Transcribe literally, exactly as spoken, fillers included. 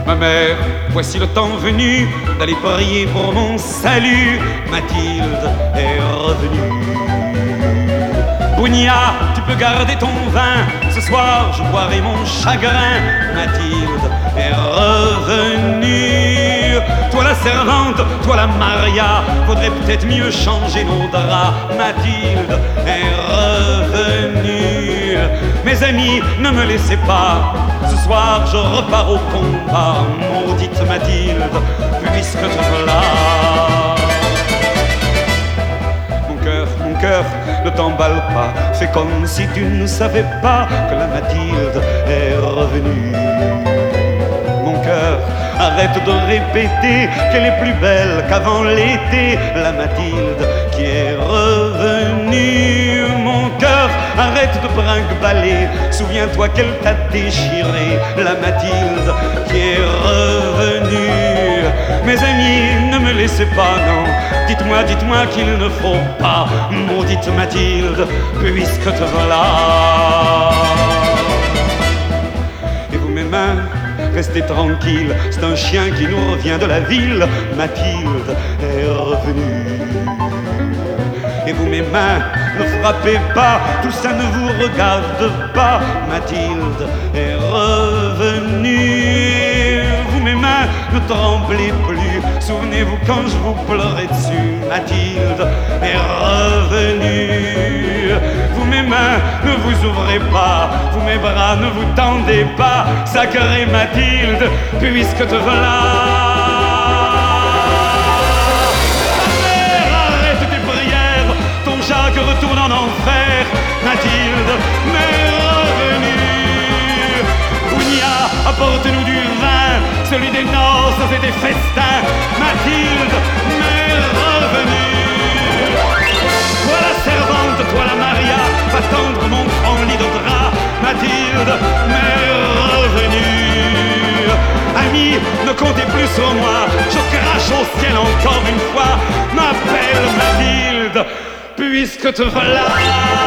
Ma mère, voici le temps venu d'aller prier pour mon salut. Mathilde est revenue. Bougnat, tu peux garder ton vin. Ce soir, je boirai mon chagrin. Mathilde est revenue. Toi la servante, toi la Maria, faudrait peut-être mieux changer nos draps. Mathilde est revenue. Mes amis, ne me laissez pas. Ce soir, je repars au combat. Maudite Mathilde, puisque te voilà. Mon cœur, mon cœur, ne t'emballe pas. Fais comme si tu ne savais pas que la Mathilde est revenue. Mon cœur, arrête de répéter qu'elle est plus belle qu'avant l'été. La Mathilde qui est revenue. Mon cœur, arrête de brinque-baller. Souviens-toi qu'elle t'a déchiré. La Mathilde qui est revenue. Mes amis, ne me laissez pas, non. Dites-moi, dites-moi qu'il ne faut pas. Maudite Mathilde, puisque te voilà. Et vous, mes mains, restez tranquilles. C'est un chien qui nous revient de la ville. Mathilde est revenue. Et vous, mes mains, ne frappez pas, tout ça ne vous regarde pas. Mathilde est revenue. Vous, mes mains, ne tremblez plus. Souvenez-vous quand je vous pleurais dessus. Mathilde est revenue. Vous, mes mains, ne vous ouvrez pas. Vous, mes bras, ne vous tendez pas. Sacrée Mathilde, puisque te voilà. Jacques retourne en enfer. Mathilde m'est revenue. Bougnat, apporte-nous du vin, celui des noces et des festins. Mathilde m'est revenue. Toi la servante, toi la Maria, va tendre mon grand lit de drap. Mathilde m'est revenue. Amis, ne comptez plus sur moi, je crache au ciel encore une fois. M'appelle Mathilde, puisque te voilà.